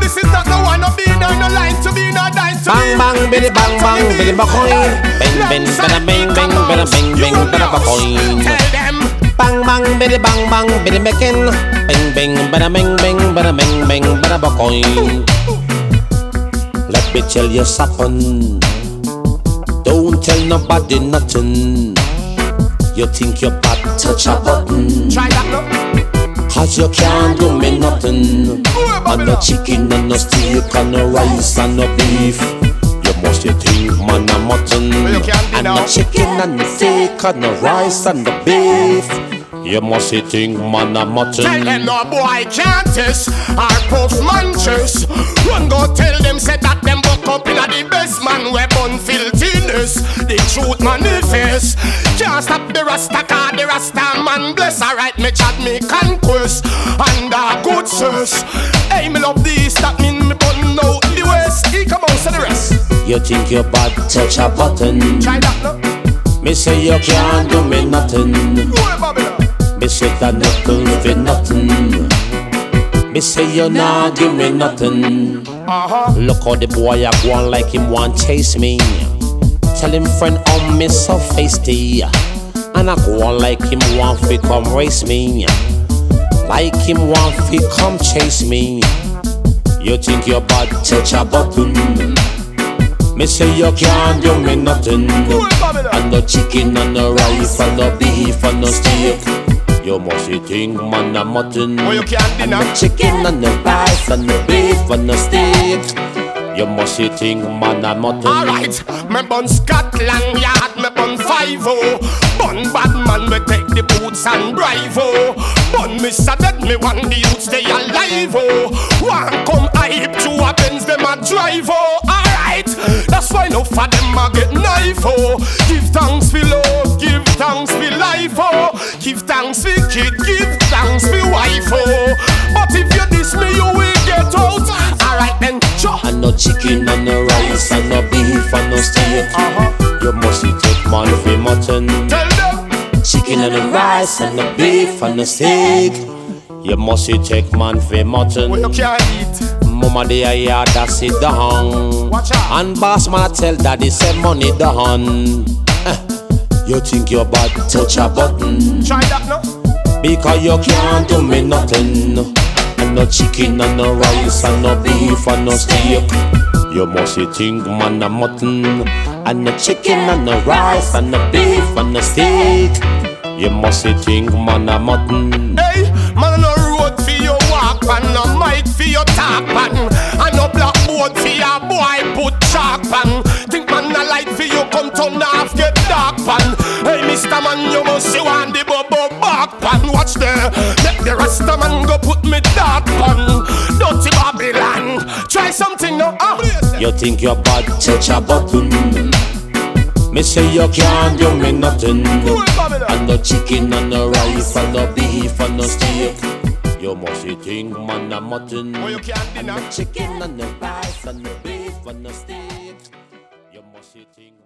this is not the one of being or no line to be no dine to bang bang biddy bang bang biddy bacoin. Bang bang bada bang bang bada bang bang bada bacoin. Tell them bang bang biddy bang bang biddy making. Bang bang bada bang bang bada bang bang bada bacoin. Let me tell you something. Don't tell nobody nothing. You think you're bad, touch a button. try that no. Cause you can't do me nothing. And no chicken and no steak and no rice and no beef. You must you think man a mutton. And no chicken and no steak and no rice and no beef. You must you think man a mutton. Tell them no boy can't test our puff manches. Run go tell them say that them buck up in a the best man weapon filthiness. The truth manifest. Can't stop the Rasta car, the Rasta man bless. Alright, me chat me conquest and a good source. Hey, me love the east, that mean me bun out the west. He come out to the rest. You think you're bad, touch a button. Try that no. Me say you can't do me nothing. Boy, Babylon. Me say that nothing for nothing. Me say you not give me nothing. Look how the boy a go on like him want chase me. Tell him friend on me so feisty. And I go on like him want fi come race me. Like him want fi come chase me. You think you're bad, touch a button. Me say you can't do me nothing. And no chicken and no rice and no beef and no steak. You must think man a mutton. Oh, you can't and deny. no chicken and no rice and no beef and no steak. You must think man a mutton. Alright, me bun Scotland Yard, me bun 5-0. Bun bad man, me take the boots and drive, oh. Bun me dead, me want the youths stay alive, oh. One come hype to a Benz, them a drive, oh. Alright, that's why no for them a get knife, oh. Give thanks for love, give thanks for life, oh. Give thanks for kid, give thanks for wife, oh. But if you diss me, you will get out. Alright then, sure. And no chicken and no rice and no beef and no steak. You must take man for mutton. Tell them. Chicken and the rice and the beef and the steak. You must take man for mutton. Well, you can't eat. Mama they a yard that sit down. Watch out. And boss man a tell daddy say money down. You think you're bad, touch a button. Try that no. Because you can't do me nothing. And no chicken and no rice and no beef and no steak. You must think man a mutton. And no chicken and no rice and no beef and no steak. You must think man a mutton. Hey, man no road for your walk pan, no mic for your talk pan, and no blackboard for your boy put chalk pan. Think man a light for you come turn off get dark pan. Hey, Mr. Man, you must see one the bubble back pan. Watch there, let the Rasta man go put me dark pan. Dirty Babylon, try something now. You think you're bad, touch a button. Me say you can't do me nothing. And no chicken and no rice and no beef and no steak. You must think man a mutton. Oh, you can't And deny. no chicken and no rice and no beef and no steak. You must think